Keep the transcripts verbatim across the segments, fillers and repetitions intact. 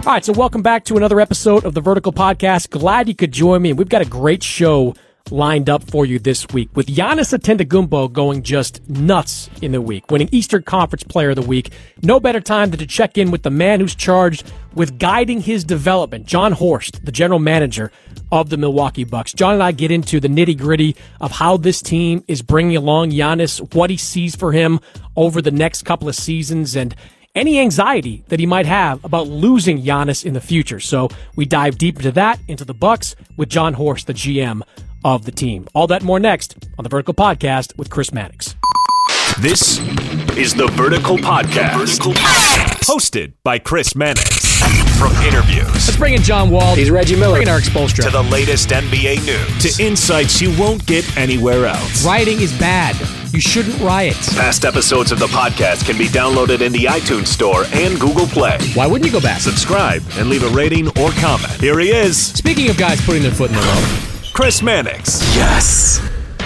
All right, so welcome back to another episode of the Vertical Podcast. Glad you could join me. We've got a great show lined up for you this week, with Giannis Antetokounmpo going just nuts in the week, winning Eastern Conference Player of the Week. No better time than to check in with the man who's charged with guiding his development, Jon Horst, the general manager of the Milwaukee Bucks. John and I get into the nitty-gritty of how this team is bringing along Giannis, what he sees for him over the next couple of seasons, and any anxiety that he might have about losing Giannis in the future. So we dive deep into that, into the Bucks, with Jon Horst, the G M of the team. All that and more next on the Vertical Podcast with Chris Mannix. This is the Vertical Podcast, Vertical Podcast, hosted by Chris Mannix. From interviews, let's bring in John Wall. He's Reggie Miller. Bring in Eric Spoelstra. To the latest N B A news, to insights you won't get anywhere else. Rioting is bad. You shouldn't riot. Past episodes of the podcast can be downloaded in the iTunes Store and Google Play. Why wouldn't you go back? Subscribe and leave a rating or comment. Here he is. Speaking of guys putting their foot in the road, Chris Mannix. Yes.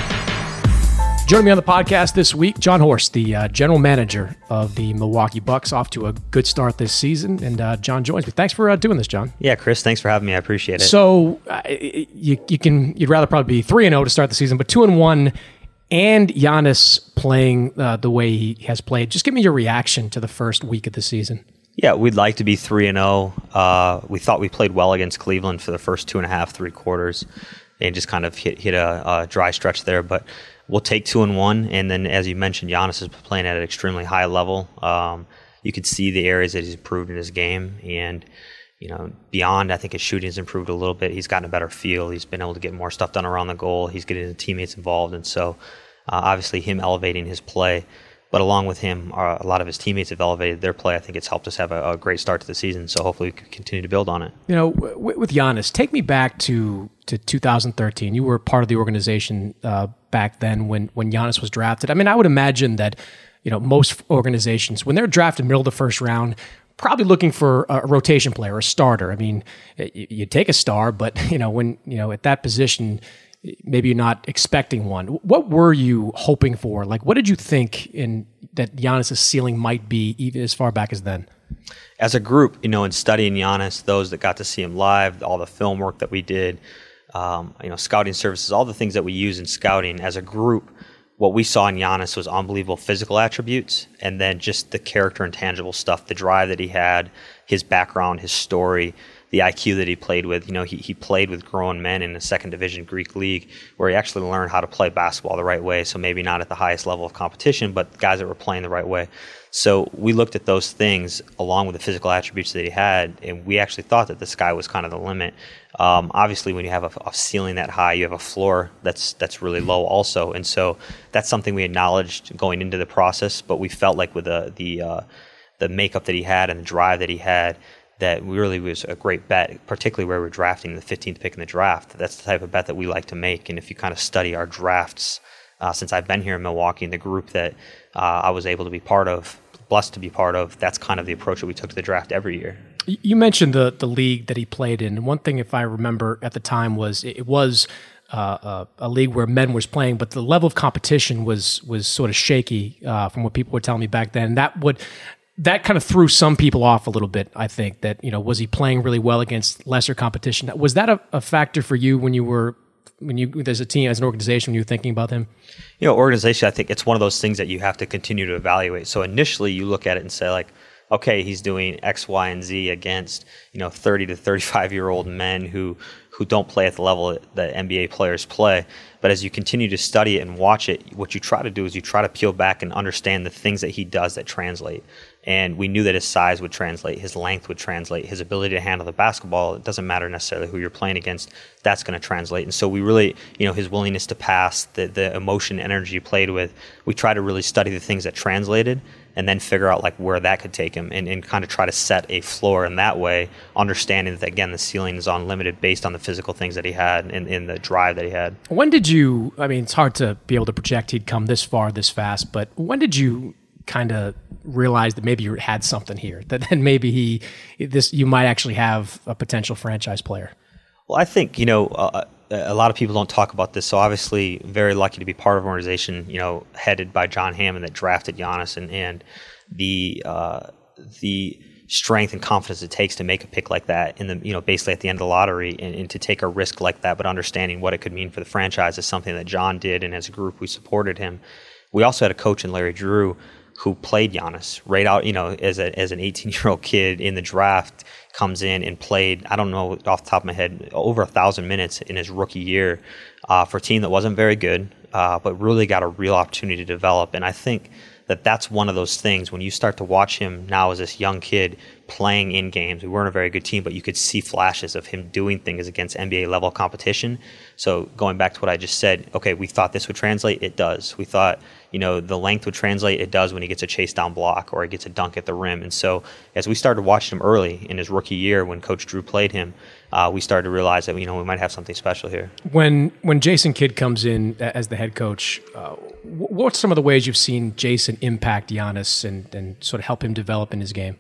Joining me on the podcast this week, Jon Horst, the uh, general manager of the Milwaukee Bucks, off to a good start this season. And uh, John joins me. Thanks for uh, doing this, John. Yeah, Chris, thanks for having me. I appreciate it. So uh, you you can you'd rather probably be three and zero to start the season, but two and one, and Giannis playing uh, the way he has played. Just give me your reaction to the first week of the season. Yeah, we'd like to be three and zero. Uh, we thought we played well against Cleveland for the first two and a half, three quarters, and just kind of hit hit a, a dry stretch there, but. We'll take two and one, and then as you mentioned, Giannis is playing at an extremely high level. Um, you could see the areas that he's improved in his game, and you know, beyond, I think his shooting has improved a little bit. He's gotten a better feel. He's been able to get more stuff done around the goal. He's getting his teammates involved, and so uh, obviously him elevating his play. But along with him, uh, a lot of his teammates have elevated their play. I think it's helped us have a, a great start to the season. So hopefully we can continue to build on it. You know, w- with Giannis, take me back to, to two thousand thirteen. You were part of the organization uh, back then when, when Giannis was drafted. I mean, I would imagine that, you know, most organizations, when they're drafted middle of the first round, probably looking for a rotation player, a starter. I mean, you, you take a star, but, you know, when, you know, at that position, maybe you're not expecting one. What were you hoping for? Like, what did you think in that Giannis' ceiling might be, even as far back as then? As a group, you know, in studying Giannis, those that got to see him live, all the film work that we did, um, you know, scouting services, all the things that we use in scouting, as a group, what we saw in Giannis was unbelievable physical attributes, and then just the character and tangible stuff, the drive that he had, his background, his story, the I Q that he played with. You know, he, he played with grown men in the second division Greek league, where he actually learned how to play basketball the right way. So maybe not at the highest level of competition, but guys that were playing the right way. So we looked at those things along with the physical attributes that he had, and we actually thought that the sky was kind of the limit. Um, obviously, when you have a, a ceiling that high, you have a floor that's that's really low also. And so that's something we acknowledged going into the process, but we felt like with the the uh, the makeup that he had and the drive that he had, that really was a great bet, particularly where we're drafting the fifteenth pick in the draft. That's the type of bet that we like to make. And if you kind of study our drafts, uh, since I've been here in Milwaukee, and the group that uh, I was able to be part of, blessed to be part of, that's kind of the approach that we took to the draft every year. You mentioned the the league that he played in. And one thing, if I remember at the time, was it was uh, a, a league where men was playing, but the level of competition was was sort of shaky uh, from what people were telling me back then. That would... That kind of threw some people off a little bit, I think, that, you know, was he playing really well against lesser competition? Was that a, a factor for you when you were, when you, as a team, as an organization, when you were thinking about him? You know, organization, I think it's one of those things that you have to continue to evaluate. So initially you look at it and say, like, okay, he's doing X, Y, and Z against, you know, thirty to thirty-five-year-old men who, who don't play at the level that N B A players play. But as you continue to study it and watch it, what you try to do is you try to peel back and understand the things that he does that translate. And we knew that his size would translate, his length would translate, his ability to handle the basketball. It doesn't matter necessarily who you're playing against, that's going to translate. And so we really, you know, his willingness to pass, the, the emotion, energy he played with, we try to really study the things that translated and then figure out like where that could take him, and, and kind of try to set a floor in that way, understanding that, again, the ceiling is unlimited based on the physical things that he had and, and the drive that he had. When did you, I mean, it's hard to be able to project he'd come this far this fast, but when did you kind of realize that maybe you had something here, that then maybe he, this, you might actually have a potential franchise player? Well, I think, you know, uh, a lot of people don't talk about this. So obviously very lucky to be part of an organization, you know, headed by John Hammond that drafted Giannis, and, and the, uh, the strength and confidence it takes to make a pick like that in the, you know, basically at the end of the lottery, and, and to take a risk like that, but understanding what it could mean for the franchise is something that John did, and as a group we supported him. We also had a coach in Larry Drew who played Giannis right out, you know, as a as an eighteen-year-old kid in the draft, comes in and played, I don't know off the top of my head, over a thousand minutes in his rookie year uh, for a team that wasn't very good, uh, but really got a real opportunity to develop. And I think that that's one of those things when you start to watch him now as this young kid playing in games. We weren't a very good team, but you could see flashes of him doing things against N B A level competition. So going back to what I just said, okay, we thought this would translate. It does. We thought, you know, the length would translate. It does when he gets a chase down block or he gets a dunk at the rim. And so as we started watching him early in his rookie year when Coach Drew played him, uh, we started to realize that, you know, we might have something special here. When when Jason Kidd comes in as the head coach, uh, what's some of the ways you've seen Jason impact Giannis and, and sort of help him develop in his game?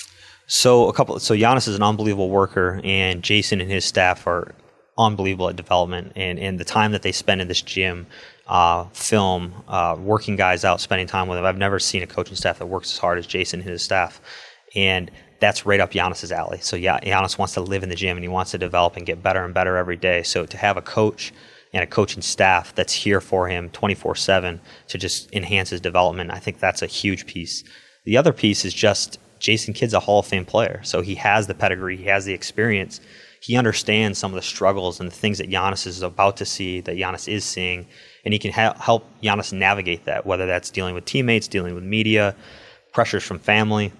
So a couple. So Giannis is an unbelievable worker, and Jason and his staff are unbelievable at development. And, and the time that they spend in this gym, uh, film, uh, working guys out, spending time with them. I've never seen a coaching staff that works as hard as Jason and his staff, and that's right up Giannis's alley. So yeah, Giannis wants to live in the gym, and he wants to develop and get better and better every day. So to have a coach and a coaching staff that's here for him twenty-four seven to just enhance his development, I think that's a huge piece. The other piece is just Jason Kidd's a Hall of Fame player, so he has the pedigree, he has the experience, he understands some of the struggles and the things that Giannis is about to see, that Giannis is seeing, and he can ha- help Giannis navigate that, whether that's dealing with teammates, dealing with media, pressures from family,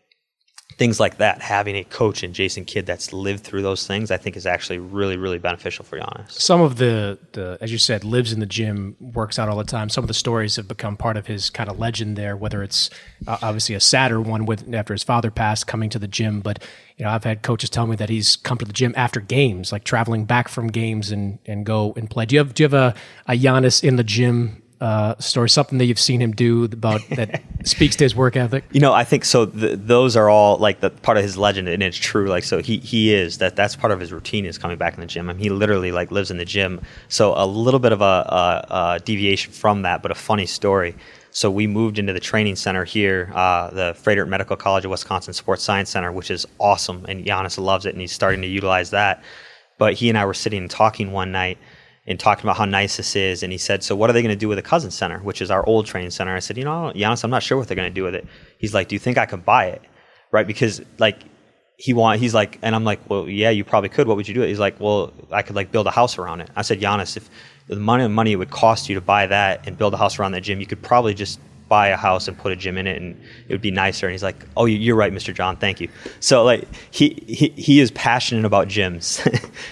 things like that. Having a coach in Jason Kidd that's lived through those things, I think is actually really, really beneficial for Giannis. Some of the, the, as you said, lives in the gym, works out all the time. Some of the stories have become part of his kind of legend there, whether it's uh, obviously a sadder one with after his father passed, coming to the gym. But, you know, I've had coaches tell me that he's come to the gym after games, like traveling back from games and, and go and play. Do you have, do you have a, a Giannis in the gym Uh, story, something that you've seen him do about that speaks to his work ethic? You know, I think so. Th- those are all like the part of his legend, and it's true. Like, so he he is that. That's part of his routine is coming back in the gym. I mean, he literally like lives in the gym. So a little bit of a, a, a deviation from that, but a funny story. So we moved into the training center here, uh, the Frederick Medical College of Wisconsin Sports Science Center, which is awesome, and Giannis loves it, and he's starting to utilize that. But he and I were sitting and talking one night, and talking about how nice this is. And he said, so what are they going to do with the Cousins Center, which is our old training center? I said, you know, Giannis, I'm not sure what they're going to do with it. He's like, do you think I could buy it? Right? Because like he want, he's like, and I'm like, well, yeah, you probably could. What would you do? He's like, well, I could like build a house around it. I said, Giannis, if the money, money it would cost you to buy that and build a house around that gym, you could probably just buy a house and put a gym in it, and it would be nicer. And he's like, oh, you're right, Mister John. Thank you. So like he, he, he is passionate about gyms.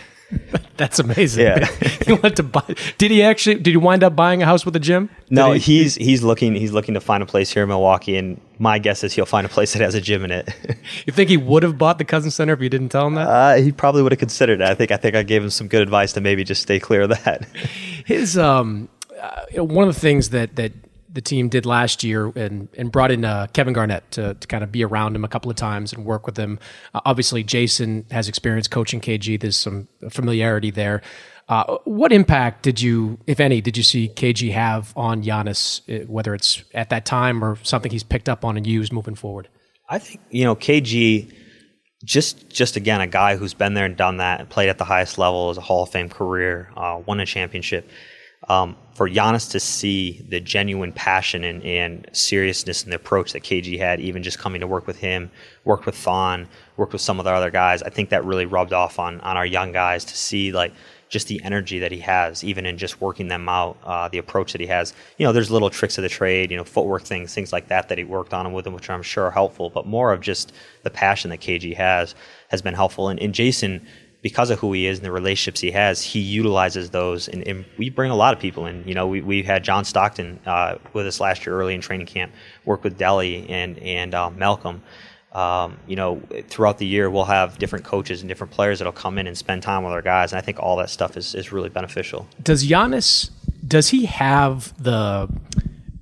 That's amazing. Yeah. He wanted to buy. Did he actually? Did he wind up buying a house with a gym? Did no, he, he's he's looking he's looking to find a place here in Milwaukee, and my guess is he'll find a place that has a gym in it. You think he would have bought the Cousins Center if you didn't tell him that? Uh, he probably would have considered it. I think I think I gave him some good advice to maybe just stay clear of that. His um, uh, you know, one of the things that that. the team did last year and, and brought in uh, Kevin Garnett to, to kind of be around him a couple of times and work with him. Uh, obviously, Jason has experience coaching K G. There's some familiarity there. Uh, what impact did you, if any, did you see K G have on Giannis, whether it's at that time or something he's picked up on and used moving forward? I think, you know, K G, just, just again, a guy who's been there and done that and played at the highest level, as a Hall of Fame career, uh, won a championship. Um, for Giannis to see the genuine passion and, and seriousness in the approach that K G had, even just coming to work with him, worked with Thon, worked with some of the other guys, I think that really rubbed off on, on our young guys to see like just the energy that he has, even in just working them out, uh, the approach that he has. You know, there's little tricks of the trade, you know, footwork things, things like that that he worked on with them, which I'm sure are helpful, but more of just the passion that K G has has been helpful. And, and Jason, because of who he is and the relationships he has, he utilizes those, and, and we bring a lot of people in. You know, we we had John Stockton uh, with us last year early in training camp, worked with Deli and and uh, Malcolm. Um, you know, throughout the year, we'll have different coaches and different players that'll come in and spend time with our guys, and I think all that stuff is, is really beneficial. Does Giannis, does he have the,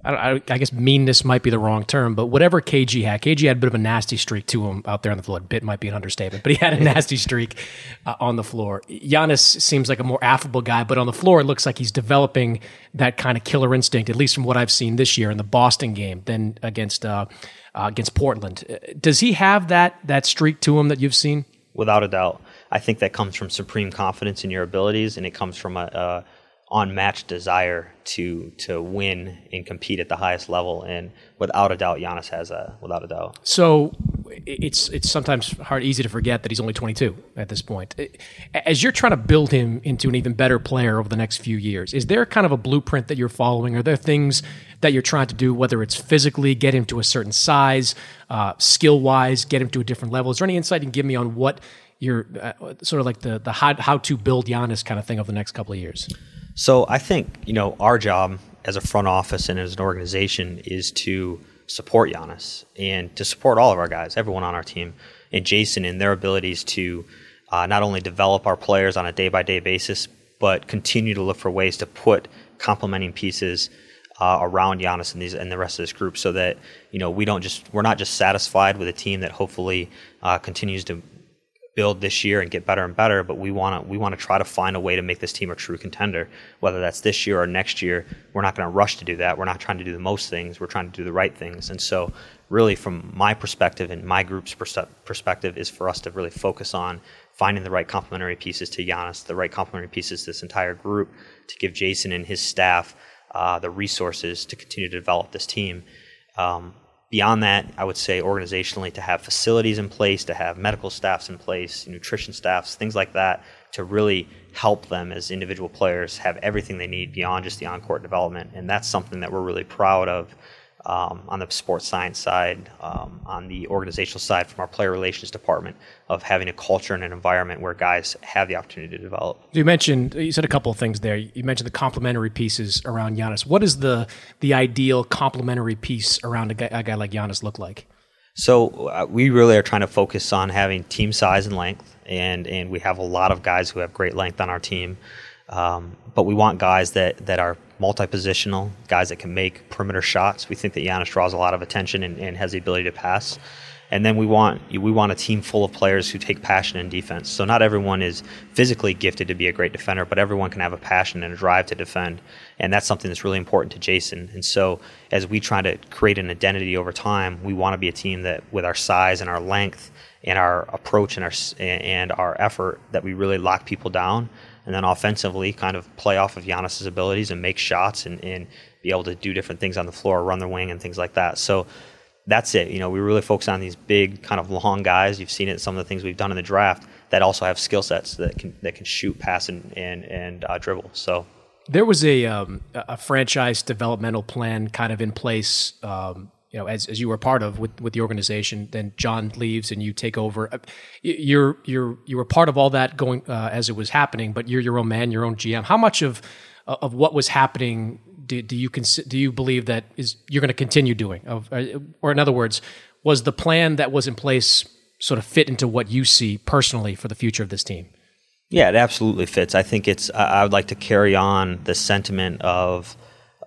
I, don't, I, I guess meanness might be the wrong term, but whatever K G had, K G had a bit of a nasty streak to him out there on the floor. Bit might be an understatement, but he had a nasty streak uh, on the floor. Giannis seems like a more affable guy, but on the floor, it looks like he's developing that kind of killer instinct, at least from what I've seen this year in the Boston game, then against uh, uh, against Portland. Does he have that that streak to him that you've seen? Without a doubt. I think that comes from supreme confidence in your abilities, and it comes from a, a unmatched desire to to win and compete at the highest level. And without a doubt, Giannis has that. Without a doubt. So it's it's sometimes hard, easy to forget that he's only twenty-two at this point. As you're trying to build him into an even better player over the next few years, is there kind of a blueprint that you're following? Are there things that you're trying to do, whether it's physically get him to a certain size, uh, skill-wise, get him to a different level? Is there any insight you can give me on what you're uh, sort of like the the how, how to build Giannis kind of thing over the next couple of years? So I think, you know, our job as a front office and as an organization is to support Giannis and to support all of our guys, everyone on our team, and Jason in their abilities to uh, not only develop our players on a day-by-day basis, but continue to look for ways to put complementing pieces uh, around Giannis and these and the rest of this group, so that, you know, we don't just we're not just satisfied with a team that hopefully uh, continues to build this year and get better and better, but we want to we want to try to find a way to make this team a true contender, whether that's this year or next year. We're not going to rush to do that. We're not trying to do the most things. We're trying to do the right things. And so really from my perspective and my group's pers- perspective is for us to really focus on finding the right complementary pieces to Giannis, the right complementary pieces to this entire group, to give Jason and his staff uh, the resources to continue to develop this team. Um, Beyond that, I would say organizationally to have facilities in place, to have medical staffs in place, nutrition staffs, things like that, to really help them as individual players have everything they need beyond just the on-court development. And that's something that we're really proud of um, on the sports science side, um, on the organizational side from our player relations department, of having a culture and an environment where guys have the opportunity to develop. You mentioned, you said a couple of things there. You mentioned the complementary pieces around Giannis. What does the the ideal complementary piece around a guy, a guy like Giannis look like? So uh, we really are trying to focus on having team size and length, and, and we have a lot of guys who have great length on our team. Um, but we want guys that, that are multi-positional, guys that can make perimeter shots. We think that Giannis draws a lot of attention and, and has the ability to pass. And then we want we want a team full of players who take passion in defense. So not everyone is physically gifted to be a great defender, but everyone can have a passion and a drive to defend. And that's something that's really important to Jason. And so as we try to create an identity over time, we want to be a team that with our size and our length and our approach and our and our effort, that we really lock people down. And then offensively kind of play off of Giannis's abilities and make shots and, and be able to do different things on the floor, run the wing and things like that. So that's it. You know, we really focus on these big kind of long guys. You've seen it in some of the things we've done in the draft that also have skill sets that can that can shoot, pass, and and, and uh, dribble. So there was a um, a franchise developmental plan kind of in place, um, you know, as as you were part of with, with the organization. Then John leaves and you take over. You're you're you were part of all that going uh, as it was happening, but you're your own man, your own G M. How much of of what was happening Do, do you cons- do you believe that is you're going to continue doing? Of, or in other words, was the plan that was in place sort of fit into what you see personally for the future of this team? Yeah, it absolutely fits. I think it's. I would like to carry on the sentiment of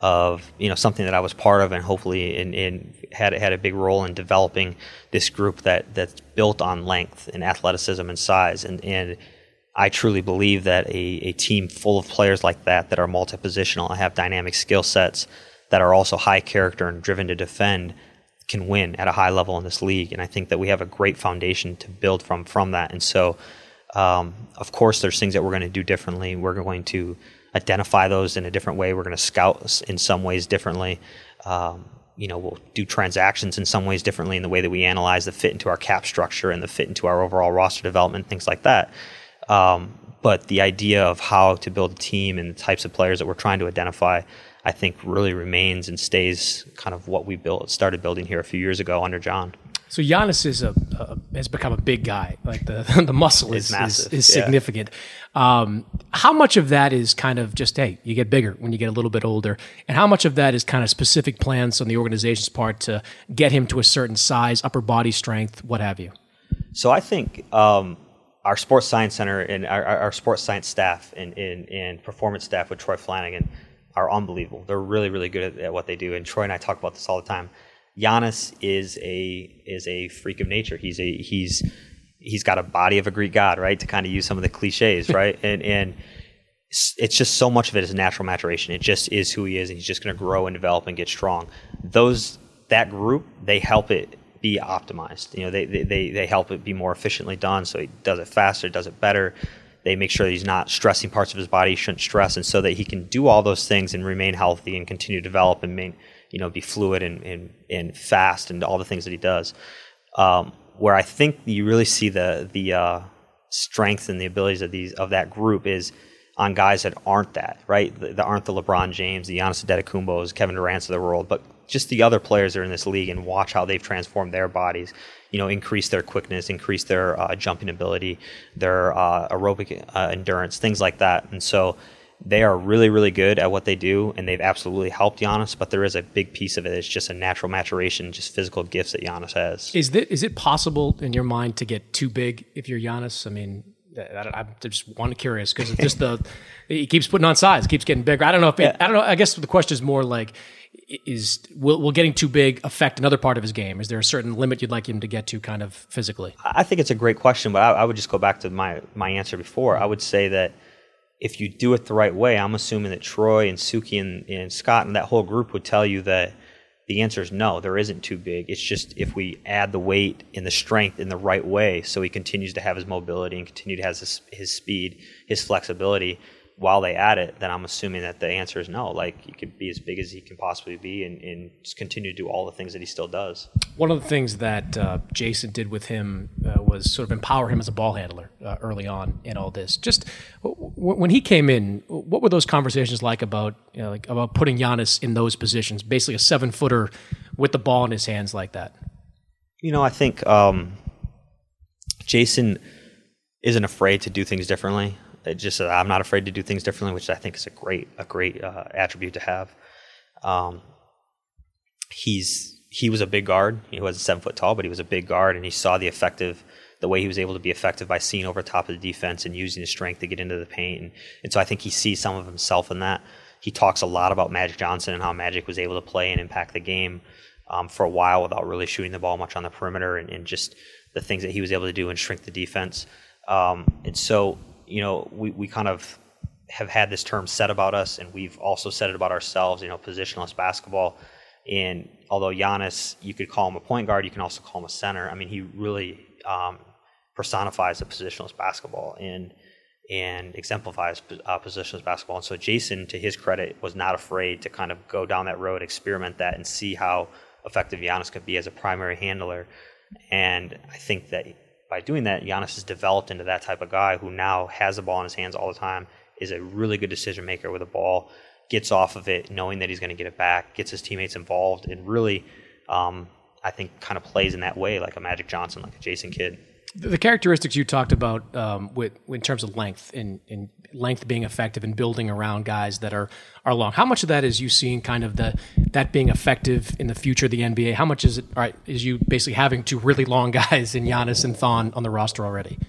of you know something that I was part of and hopefully in, in had had a big role in developing this group that that's built on length and athleticism and size and and. I truly believe that a, a team full of players like that, that are multi-positional and have dynamic skill sets, that are also high character and driven to defend, can win at a high level in this league. And I think that we have a great foundation to build from from that. And so, um, of course, there's things that we're going to do differently. We're going to identify those in a different way. We're going to scout in some ways differently. Um, you know, we'll do transactions in some ways differently in the way that we analyze the fit into our cap structure and the fit into our overall roster development, things like that. Um, but the idea of how to build a team and the types of players that we're trying to identify, I think really remains and stays kind of what we built, started building here a few years ago under John. So Giannis is a, a has become a big guy. Like the the muscle is massive, is, is yeah. significant. Um, how much of that is kind of just, hey, you get bigger when you get a little bit older, and how much of that is kind of specific plans on the organization's part to get him to a certain size, upper body strength, what have you? So I think um, our sports science center and our, our sports science staff and, and, and performance staff with Troy Flanagan are unbelievable. They're really, really good at, at what they do. And Troy and I talk about this all the time. Giannis is a is a freak of nature. He's a he's he's got a body of a Greek god, right? To kind of use some of the cliches, right? and and it's just so much of it is natural maturation. It just is who he is, and he's just going to grow and develop and get strong. Those that group, they help it be optimized. You know, they they they help it be more efficiently done. So he does it faster, does it better. They make sure that he's not stressing parts of his body he shouldn't stress, and so that he can do all those things and remain healthy and continue to develop and main, you know, be fluid and, and, and fast and all the things that he does. Um, where I think you really see the the uh, strength and the abilities of these of that group is on guys that aren't that, right? That aren't the LeBron James, the Giannis Antetokounmpos, Kevin Durant's of the world, but just the other players that are in this league, and watch how they've transformed their bodies, you know, increase their quickness, increase their uh, jumping ability, their uh, aerobic uh, endurance, things like that. And so they are really, really good at what they do, and they've absolutely helped Giannis, but there is a big piece of it. It's just a natural maturation, just physical gifts that Giannis has. Is, that, is it possible in your mind to get too big if you're Giannis? I mean, I'm just one curious because just the he keeps putting on size, keeps getting bigger. I don't know if it, yeah. I don't know. I guess the question is more like, is will, will getting too big affect another part of his game? Is there a certain limit you'd like him to get to, kind of physically? I think it's a great question, but I, I would just go back to my my answer before. I would say that if you do it the right way, I'm assuming that Troy and Suki and, and Scott and that whole group would tell you that the answer is no, there isn't too big. It's just if we add the weight and the strength in the right way so he continues to have his mobility and continue to have his, his speed, his flexibility while they add it, then I'm assuming that the answer is no. Like, he could be as big as he can possibly be and, and just continue to do all the things that he still does. One of the things that uh, Jason did with him uh, was sort of empower him as a ball handler uh, early on in all this. Just w- when he came in, what were those conversations like about you know, like about putting Giannis in those positions, basically a seven-footer with the ball in his hands like that? You know, I think um, Jason isn't afraid to do things differently. It just I'm not afraid to do things differently, which I think is a great a great uh, attribute to have. Um, he's he was a big guard. He wasn't seven foot tall, but he was a big guard, and he saw the effective the way he was able to be effective by seeing over top of the defense and using his strength to get into the paint. And, and so I think he sees some of himself in that. He talks a lot about Magic Johnson and how Magic was able to play and impact the game um, for a while without really shooting the ball much on the perimeter, and, and just the things that he was able to do and shrink the defense. Um, and so. You know, we, we kind of have had this term said about us, and we've also said it about ourselves, you know, positionless basketball. And although Giannis, you could call him a point guard, you can also call him a center. I mean, he really um, personifies the positionless basketball and and exemplifies uh, positionless basketball. And so Jason, to his credit, was not afraid to kind of go down that road, experiment that, and see how effective Giannis could be as a primary handler. And I think that by doing that, Giannis has developed into that type of guy who now has the ball in his hands all the time, is a really good decision maker with the ball, gets off of it knowing that he's going to get it back, gets his teammates involved, and really, um, I think, kind of plays in that way like a Magic Johnson, like a Jason Kidd. The characteristics you talked about um, with in terms of length and, and length being effective and building around guys that are, are long. How much of that is you seeing kind of the that being effective in the future of the N B A? How much is it? All right, is you basically having two really long guys in Giannis and Thon on the roster already?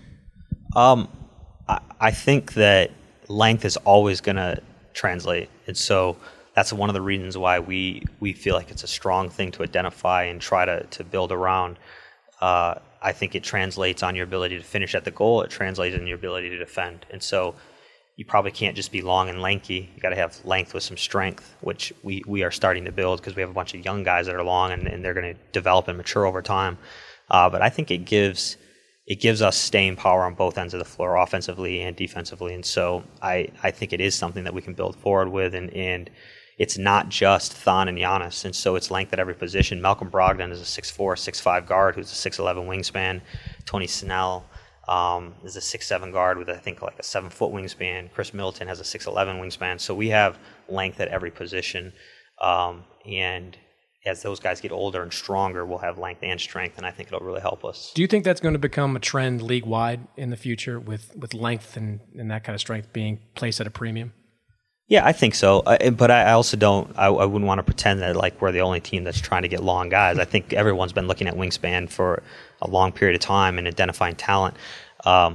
Um, I, I think that length is always going to translate, and so that's one of the reasons why we we feel like it's a strong thing to identify and try to to build around. Uh, I think it translates on your ability to finish at the goal. It translates in your ability to defend. And so you probably can't just be long and lanky. You got to have length with some strength, which we, we are starting to build because we have a bunch of young guys that are long and, and they're going to develop and mature over time. Uh, but I think it gives it gives us staying power on both ends of the floor, offensively and defensively. And so I, I think it is something that we can build forward with. And, and it's not just Thon and Giannis, and so it's length at every position. Malcolm Brogdon is a six four, six five guard who's a six eleven wingspan. Tony Snell um, is a six seven guard with, I think, like a seven foot wingspan. Chris Middleton has a six eleven wingspan. So we have length at every position. Um, and as those guys get older and stronger, we'll have length and strength, and I think it'll really help us. Do you think that's going to become a trend league-wide in the future with, with length and, and that kind of strength being placed at a premium? Yeah, I think so. Uh, but I also don't, I, I wouldn't want to pretend that like we're the only team that's trying to get long guys. I think everyone's been looking at wingspan for a long period of time and identifying talent. Um,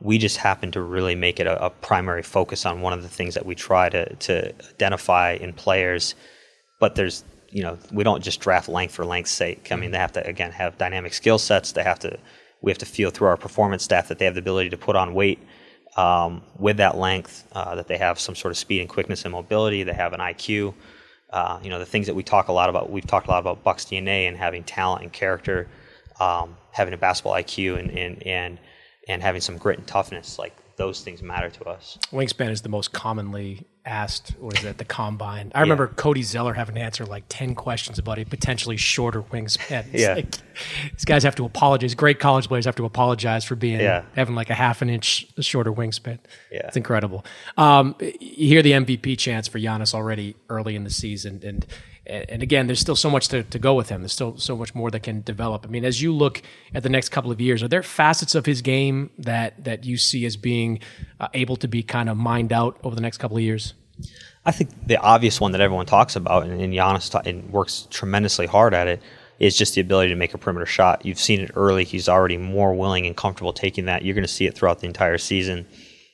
we just happen to really make it a, a primary focus on one of the things that we try to, to identify in players. But there's, you know, we don't just draft length for length's sake. I mean, they have to, again, have dynamic skill sets. They have to, we have to feel through our performance staff that they have the ability to put on weight um, with that length, uh, that they have some sort of speed and quickness and mobility. They have an I Q. Uh, you know, the things that we talk a lot about, we've talked a lot about Bucs D N A and having talent and character, um, having a basketball I Q and, and, and, and having some grit and toughness. Like, those things matter to us. Wingspan is the most commonly asked, what is it, the combine. I remember yeah. Cody Zeller having to answer like ten questions about a potentially shorter wingspan. It's yeah. like, these guys have to apologize. Great college players have to apologize for being yeah. having like a half an inch shorter wingspan. Yeah. It's incredible. Um, you hear the M V P chants for Giannis already early in the season, and And again, there's still so much to, to go with him. There's still so much more that can develop. I mean, as you look at the next couple of years, are there facets of his game that that you see as being uh, able to be kind of mined out over the next couple of years? I think the obvious one that everyone talks about, and, and Giannis ta- and works tremendously hard at it, is just the ability to make a perimeter shot. You've seen it early. He's already more willing and comfortable taking that. You're going to see it throughout the entire season.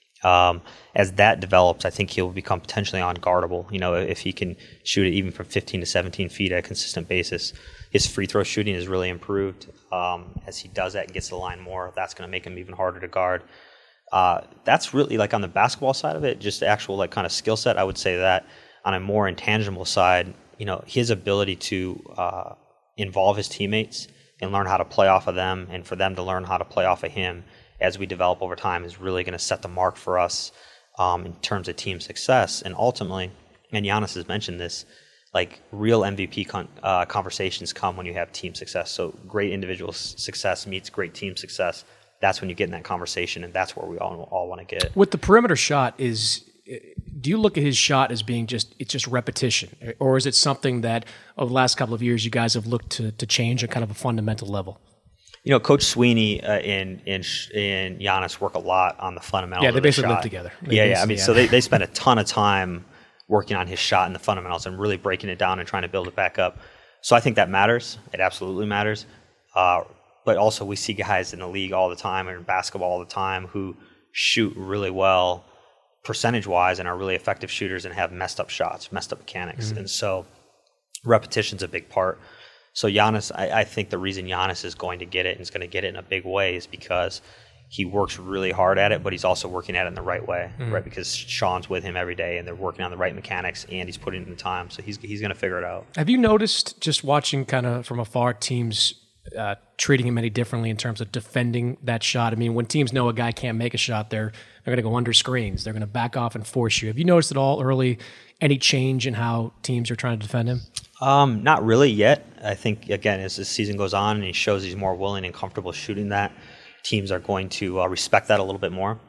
Um, as that develops, I think he'll become potentially unguardable. You know, if he can shoot it even from fifteen to seventeen feet at a consistent basis. His free throw shooting has really improved. Um, as he does that and gets to the line more, that's going to make him even harder to guard. Uh, that's really, like, on the basketball side of it, just the actual, like, kind of skill set. I would say that on a more intangible side, you know, his ability to uh, involve his teammates and learn how to play off of them, and for them to learn how to play off of him as we develop over time, is really going to set the mark for us um, in terms of team success. And ultimately, and Giannis has mentioned this, like, real M V P con- uh, conversations come when you have team success. So great individual s- success meets great team success. That's when you get in that conversation, and that's where we all all want to get. With the perimeter shot, is do you look at his shot as being just it's just repetition, or is it something that over the last couple of years you guys have looked to to change at kind of a fundamental level? You know, Coach Sweeney uh, and, and and Giannis work a lot on the fundamentals. Yeah, they of the basically shot. live together. They yeah, yeah. I mean, yeah. so they, they spend a ton of time working on his shot and the fundamentals and really breaking it down and trying to build it back up. So I think that matters. It absolutely matters. Uh, but also, we see guys in the league all the time and in basketball all the time who shoot really well percentage-wise and are really effective shooters and have messed up shots, messed up mechanics. Mm-hmm. And so repetition's a big part. So Giannis, I, I think the reason Giannis is going to get it and is going to get it in a big way is because he works really hard at it, but he's also working at it in the right way, mm-hmm. right? Because Sean's with him every day and they're working on the right mechanics and he's putting in the time. So he's he's going to figure it out. Have you noticed, just watching kind of from afar, teams uh, treating him any differently in terms of defending that shot? I mean, when teams know a guy can't make a shot, they're they're going to go under screens. They're going to back off and force you. Have you noticed at all early any change in how teams are trying to defend him? Um, not really yet. I think, again, as the season goes on and he shows he's more willing and comfortable shooting that, teams are going to uh, respect that a little bit more.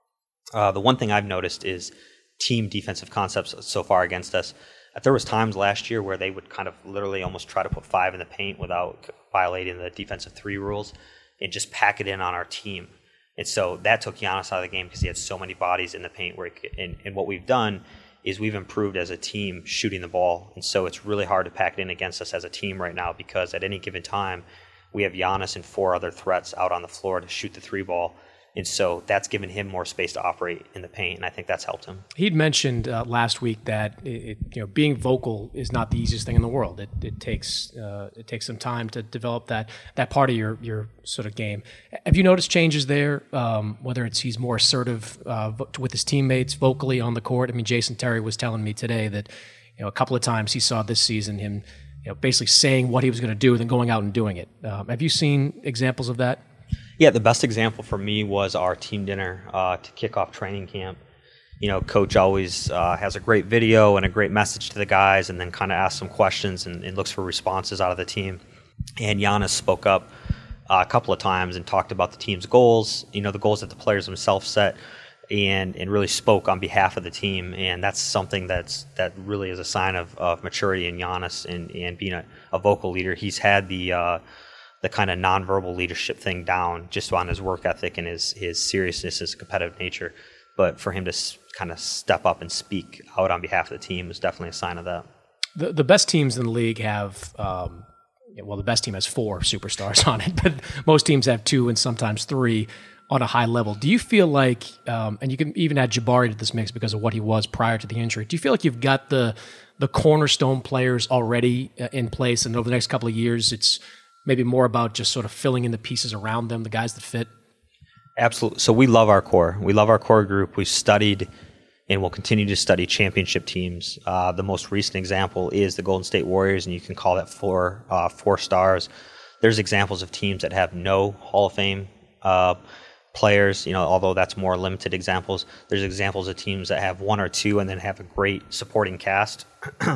Uh, the one thing I've noticed is team defensive concepts so far against us. There was times last year where they would kind of literally almost try to put five in the paint without violating the defensive three rules and just pack it in on our team. And so that took Giannis out of the game because he had so many bodies in the paint. Where he could, and, and what we've done is we've improved as a team shooting the ball. And so it's really hard to pack it in against us as a team right now because at any given time, we have Giannis and four other threats out on the floor to shoot the three ball. And so that's given him more space to operate in the paint, and I think that's helped him. He'd mentioned uh, last week that it, you know being vocal is not the easiest thing in the world. It, it takes uh, it takes some time to develop that that part of your your sort of game. Have you noticed changes there? Um, whether it's he's more assertive uh, with his teammates vocally on the court. I mean, Jason Terry was telling me today that you know a couple of times he saw this season him you know basically saying what he was going to do and then going out and doing it. Um, have you seen examples of that? Yeah, the best example for me was our team dinner uh, to kick off training camp. You know, Coach always uh, has a great video and a great message to the guys and then kind of asks some questions and, and looks for responses out of the team. And Giannis spoke up uh, a couple of times and talked about the team's goals, you know, the goals that the players themselves set, and, and really spoke on behalf of the team. And that's something that's that really is a sign of, of maturity in Giannis and, and being a, a vocal leader. He's had the... Uh, the kind of nonverbal leadership thing down just on his work ethic and his, his seriousness, his competitive nature. But for him to s- kind of step up and speak out on behalf of the team is definitely a sign of that. The, the best teams in the league have, um, well, the best team has four superstars on it, but most teams have two and sometimes three. on a high level. Do you feel like, um, and you can even add Jabari to this mix because of what he was prior to the injury, do you feel like you've got the the cornerstone players already uh, in place, and over the next couple of years, it's maybe more about just sort of filling in the pieces around them, the guys that fit? Absolutely. So we love our core. We love our core group. We've studied and will continue to study championship teams. Uh, the most recent example is the Golden State Warriors, and you can call that four uh, four stars. There's examples of teams that have no Hall of Fame uh, players, you know, although that's more limited examples. There's examples of teams that have one or two and then have a great supporting cast.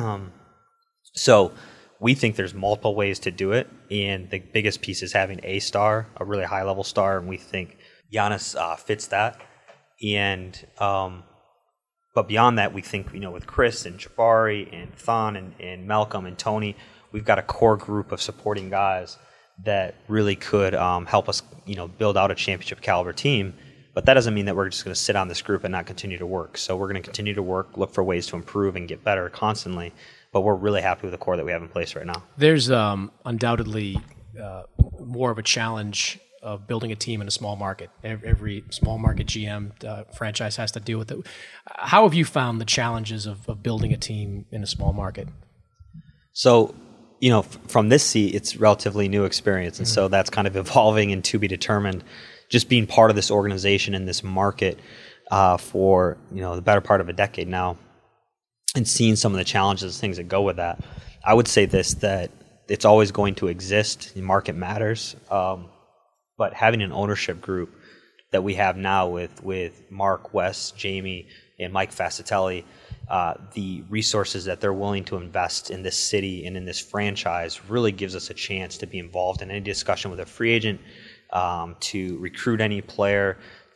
So we think there's multiple ways to do it, and the biggest piece is having a star, a really high-level star, and we think Giannis uh, fits that. And um, but beyond that, we think, you know, with Chris and Jabari and Thon and, and Malcolm and Tony, we've got a core group of supporting guys that really could um, help us, you know, build out a championship caliber team. But that doesn't mean that we're just going to sit on this group and not continue to work. So we're going to continue to work, look for ways to improve and get better constantly. But we're really happy with the core that we have in place right now. There's um, undoubtedly uh, more of a challenge of building a team in a small market. Every small market G M uh, franchise has to deal with it. How have you found the challenges of, of building a team in a small market? So, you know, f- from this seat, it's relatively new experience. And mm-hmm. so that's kind of evolving and to be determined. Just being part of this organization in this market uh, for, you know, the better part of a decade now, and seeing some of the challenges, things that go with that. I would say this, that it's always going to exist. The market matters. Um, but having an ownership group that we have now with, with Mark, Wes, Jamie, and Mike Fascitelli, uh, the resources that they're willing to invest in this city and in this franchise really gives us a chance to be involved in any discussion with a free agent, um, to recruit any player,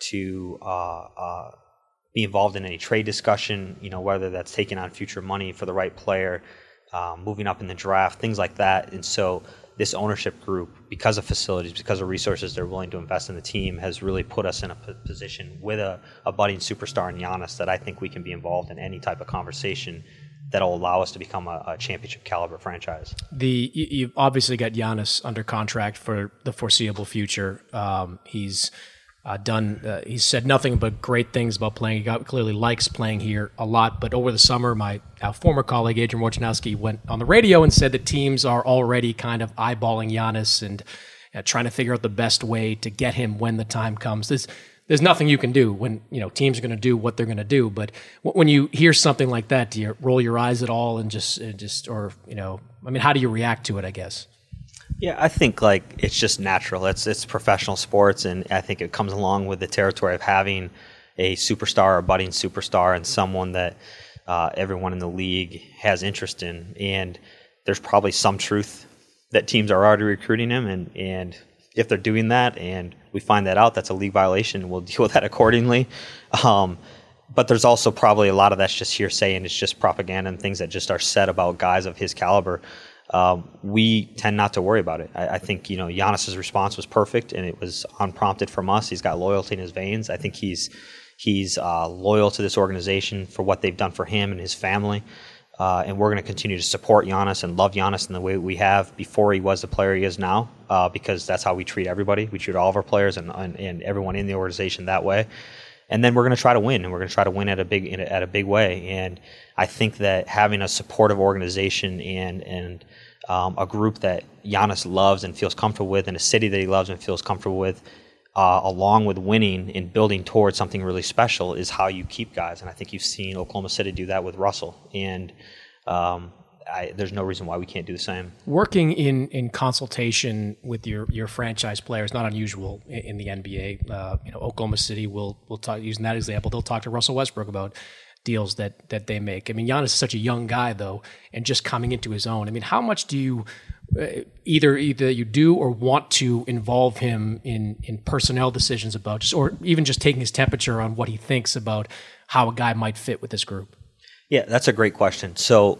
to uh, uh, be involved in any trade discussion, you know, whether that's taking on future money for the right player, um, moving up in the draft, things like that. And so this ownership group, because of facilities, because of resources they're willing to invest in the team, has really put us in a p- position with a, a budding superstar in Giannis that I think we can be involved in any type of conversation that'll allow us to become a, a championship caliber franchise. The you've obviously got Giannis under contract for the foreseeable future. Um, he's uh, done. Uh, he's said nothing but great things about playing. He got, clearly likes playing here a lot. But over the summer, my uh, former colleague Adrian Wojnarowski went on the radio and said that teams are already kind of eyeballing Giannis and uh, trying to figure out the best way to get him when the time comes. This. There's nothing you can do when, you know, teams are going to do what they're going to do. But when you hear something like that, do you roll your eyes at all and just, just, or, you know, I mean, how do you react to it, I guess? Yeah, I think like it's just natural. It's, it's professional sports. And I think it comes along with the territory of having a superstar or budding superstar and someone that uh, everyone in the league has interest in. And there's probably some truth that teams are already recruiting him. And, and if they're doing that and we find that out, that's a league violation, and we'll deal with that accordingly. Um, but there's also probably a lot of that's just hearsay and it's just propaganda and things that just are said about guys of his caliber. Um, we tend not to worry about it. I, I think, you know, Giannis's response was perfect and it was unprompted from us. He's got loyalty in his veins. I think he's he's uh, loyal to this organization for what they've done for him and his family. Uh, and we're going to continue to support Giannis and love Giannis in the way we have before he was the player he is now, uh, because that's how we treat everybody. We treat all of our players and, and, and everyone in the organization that way. And then we're going to try to win, and we're going to try to win at a big at a big way. And I think that having a supportive organization and and um, a group that Giannis loves and feels comfortable with, and a city that he loves and feels comfortable with, Uh, along with winning and building towards something really special, is how you keep guys. And I think you've seen Oklahoma City do that with Russell. And um, I, there's no reason why we can't do the same. Working in, in consultation with your, your franchise players, not unusual in, in the N B A. Uh, you know, Oklahoma City will will talk, using that example, they'll talk to Russell Westbrook about deals that that they make. I mean, Giannis is such a young guy though, and just coming into his own. I mean, how much do you Uh, either either you do or want to involve him in, in personnel decisions about just, or even just taking his temperature on what he thinks about how a guy might fit with this group? Yeah, that's a great question. So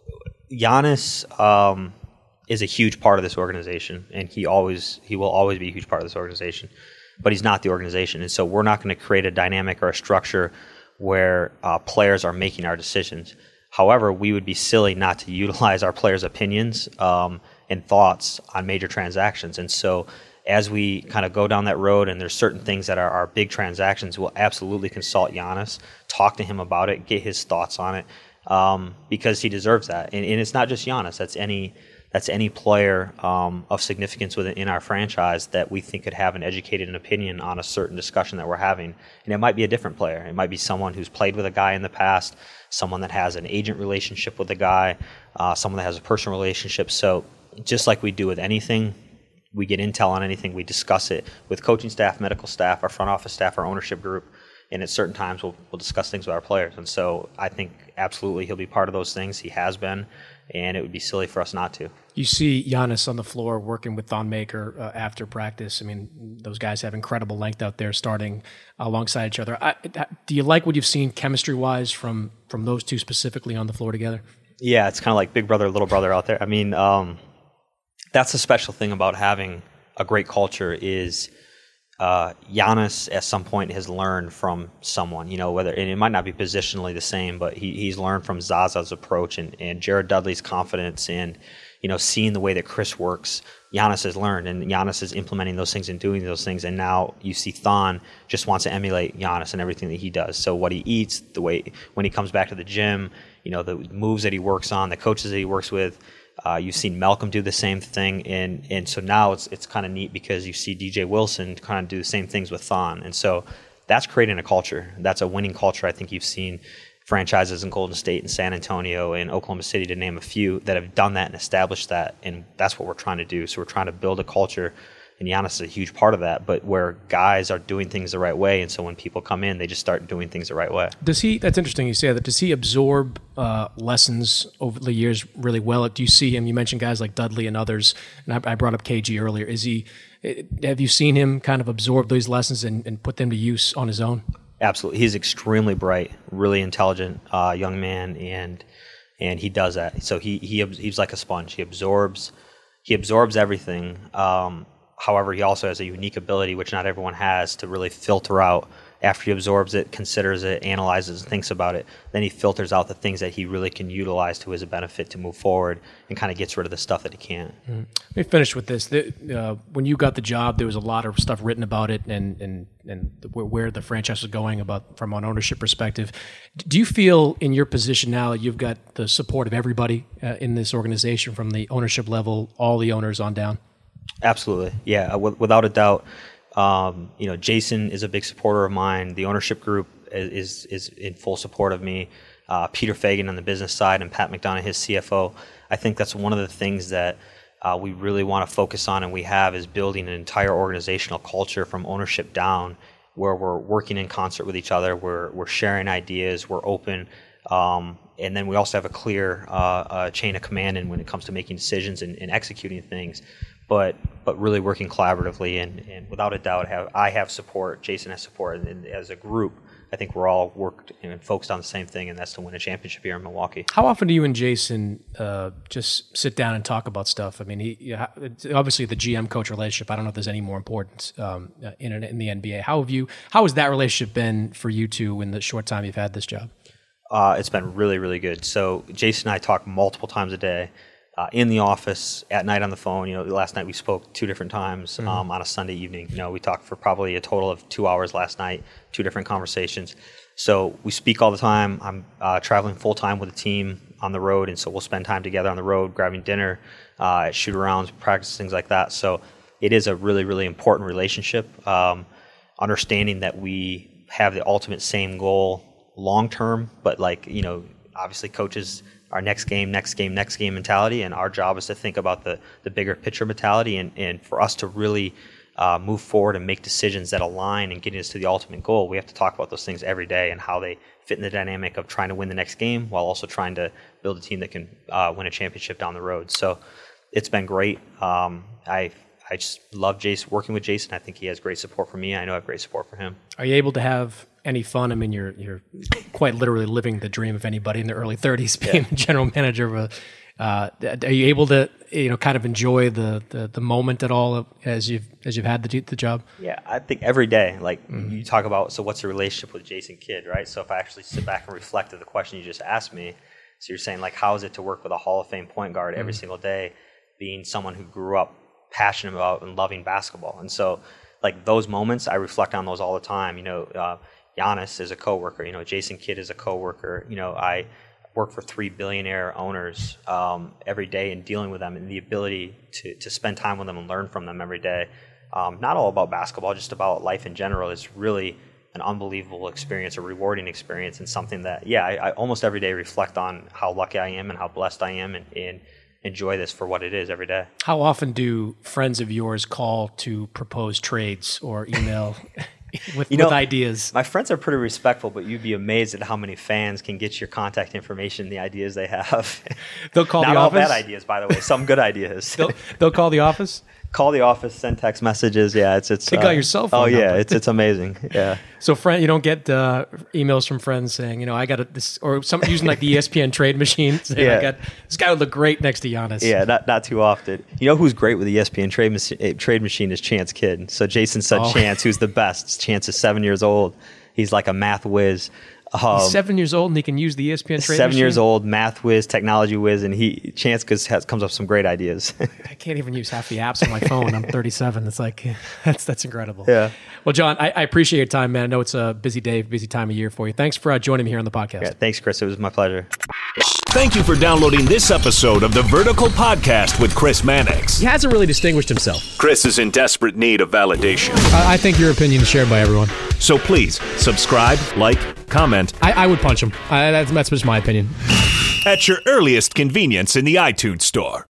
Giannis um, is a huge part of this organization, and he always he will always be a huge part of this organization, but he's not the organization. And so we're not going to create a dynamic or a structure where uh, players are making our decisions. However, we would be silly not to utilize our players' opinions um, and thoughts on major transactions. And so as we kind of go down that road and there's certain things that are, are big transactions, we'll absolutely consult Giannis, talk to him about it, get his thoughts on it, um, because he deserves that. And, and it's not just Giannis. That's any that's any player um, of significance within in our franchise that we think could have an educated opinion on a certain discussion that we're having. And it might be a different player. It might be someone who's played with a guy in the past, someone that has an agent relationship with a guy, uh, someone that has a personal relationship. So just like we do with anything, we get intel on anything, we discuss it with coaching staff, medical staff, our front office staff, our ownership group, and at certain times we'll, we'll discuss things with our players. And so I think absolutely he'll be part of those things. He has been, and it would be silly for us not to. You see Giannis on the floor working with Thon Maker uh, after practice. I mean, those guys have incredible length out there starting alongside each other. I, do you like what you've seen chemistry-wise from, from those two specifically on the floor together? Yeah, it's kind of like big brother, little brother out there. I mean, um, that's the special thing about having a great culture is uh, Giannis at some point has learned from someone, you know, whether, and it might not be positionally the same, but he, he's learned from Zaza's approach and, and Jared Dudley's confidence and, you know, seeing the way that Chris works. Giannis has learned, and Giannis is implementing those things and doing those things. And now you see Thon just wants to emulate Giannis and everything that he does. So what he eats, the way when he comes back to the gym, you know, the moves that he works on, the coaches that he works with. Uh, you've seen Malcolm do the same thing, and and so now it's it's kind of neat because you see D J Wilson kind of do the same things with Thon, and so that's creating a culture. That's a winning culture. I think you've seen franchises in Golden State and San Antonio and Oklahoma City, to name a few, that have done that and established that, and that's what we're trying to do. So we're trying to build a culture, and Giannis is a huge part of that, but where guys are doing things the right way, and so when people come in, they just start doing things the right way. Does he, that's interesting you say that, does he absorb uh, lessons over the years really well? Do you see him, you mentioned guys like Dudley and others, and I, I brought up K G earlier, is he, have you seen him kind of absorb these lessons and, and put them to use on his own? Absolutely. He's extremely bright, really intelligent uh, young man, and and he does that. So he, he he's like a sponge. He absorbs, he absorbs everything. Um, However, he also has a unique ability, which not everyone has, to really filter out. After he absorbs it, considers it, analyzes, and thinks about it, then he filters out the things that he really can utilize to his benefit to move forward and kind of gets rid of the stuff that he can't. Mm-hmm. Let me finish with this. The, uh, when you got the job, there was a lot of stuff written about it and and, and where, where the franchise was going about from an ownership perspective. Do you feel in your position now you've got the support of everybody uh, in this organization from the ownership level, all the owners on down? Absolutely, yeah, w- without a doubt. Um, you know, Jason is a big supporter of mine. The ownership group is is, is in full support of me. Uh, Peter Fagan on the business side and Pat McDonough, his C F O. I think that's one of the things that uh, we really want to focus on, and we have, is building an entire organizational culture from ownership down, where we're working in concert with each other, we're we're sharing ideas, we're open. Um, and then we also have a clear uh, uh, chain of command in when it comes to making decisions and, and executing things. But but really working collaboratively, and, and without a doubt, have I have support, Jason has support, and, and as a group, I think we're all worked and focused on the same thing, and that's to win a championship here in Milwaukee. How often do you and Jason uh, just sit down and talk about stuff? I mean, he, obviously the G M coach relationship, I don't know if there's any more important um, in in the N B A. How have you? How has that relationship been for you two in the short time you've had this job? Uh, it's been really, really good. So Jason and I talk multiple times a day. Uh, in the office, at night on the phone. You know, last night we spoke two different times mm-hmm. um, on a Sunday evening. You know, we talked for probably a total of two hours last night, two different conversations. So we speak all the time. I'm uh, traveling full time with the team on the road, and so we'll spend time together on the road, grabbing dinner, uh, at shoot-arounds, practice, things like that. So it is a really, really important relationship. Um, understanding that we have the ultimate same goal long term, but like, you know, obviously coaches, our next game, next game, next game mentality, and our job is to think about the, the bigger picture mentality, and, and for us to really uh, move forward and make decisions that align and getting us to the ultimate goal, we have to talk about those things every day and how they fit in the dynamic of trying to win the next game while also trying to build a team that can uh, win a championship down the road. So it's been great. Um, I I just love Jason, working with Jason. I think he has great support for me. I know I have great support for him. Are you able to have any fun? I mean, you're you're quite literally living the dream of anybody in their early thirties, being yeah. the general manager of a. Uh, are you able to, you know, kind of enjoy the, the, the moment at all as you've as you've had the the job? Yeah, I think every day. Like mm-hmm. you talk about, so what's your relationship with Jason Kidd, right? So if I actually sit back and reflect on the question you just asked me, so you're saying like, how is it to work with a Hall of Fame point guard every mm-hmm. single day, being someone who grew up passionate about and loving basketball. And so, like those moments, I reflect on those all the time. You know, uh, Giannis is a coworker. You know, Jason Kidd is a coworker. You know, I work for three billionaire owners um, every day and dealing with them, and the ability to to spend time with them and learn from them every day. Um, not all about basketball, just about life in general, is really an unbelievable experience, a rewarding experience, and something that, yeah, I, I almost every day reflect on how lucky I am and how blessed I am, and, and enjoy this for what it is every day. How often do friends of yours call to propose trades or email with, you know, with ideas? My friends are pretty respectful, but you'd be amazed at how many fans can get your contact information, the ideas they have. They'll call Not the all office? bad ideas, by the way. Some good ideas. they'll, they'll call the office? Call the office, send text messages. Yeah, it's it's. They got uh, your cell phone Oh yeah, number. it's it's amazing. Yeah. So, friend, you don't get uh, emails from friends saying, you know, I got a, this, or some using like the E S P N trade machine saying, Yeah. I got this guy would look great next to Giannis. Yeah, not not too often. You know who's great with the E S P N trade mach- trade machine is Chance Kidd. So Jason said Oh. Chance, who's the best. Chance is seven years old. He's like a math whiz. Um, He's seven years old and he can use the E S P N trade seven machine? years old, math whiz, technology whiz, and he Chance has, has, comes up with some great ideas. I can't even use half the apps on my phone. I'm thirty-seven. It's like, that's that's incredible. Yeah. Well, John, I, I appreciate your time, man. I know it's a busy day, busy time of year for you. Thanks for uh, joining me here on the podcast. Yeah, thanks, Chris. It was my pleasure. Thank you for downloading this episode of the Vertical Podcast with Chris Mannix. He hasn't really distinguished himself. Chris is in desperate need of validation. I, I think your opinion is shared by everyone. So please subscribe, like, comment I, I would punch him. I, that's, that's just my opinion. at your earliest convenience in the iTunes Store.